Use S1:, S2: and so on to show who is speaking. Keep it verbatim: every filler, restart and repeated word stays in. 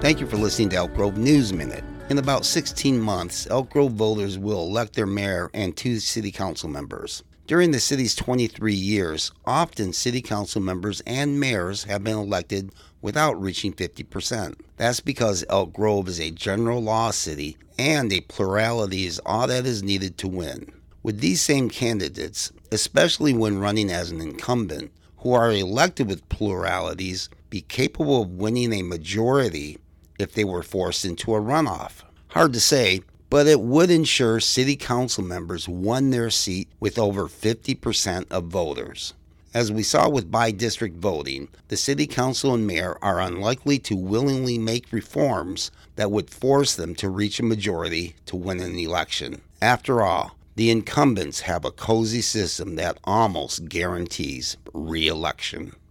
S1: Thank you for listening to Elk Grove News Minute. In about sixteen months, Elk Grove voters will elect their mayor and two city council members. During the city's twenty-three years, often city council members and mayors have been elected without reaching fifty percent. That's because Elk Grove is a general law city and a plurality is all that is needed to win. With these same candidates, especially when running as an incumbent, who are elected with pluralities, be capable of winning a majority if they were forced into a runoff. Hard to say, but it would ensure city council members won their seat with over fifty percent of voters. As we saw with by-district voting, the city council and mayor are unlikely to willingly make reforms that would force them to reach a majority to win an election. After all, the incumbents have a cozy system that almost guarantees re-election.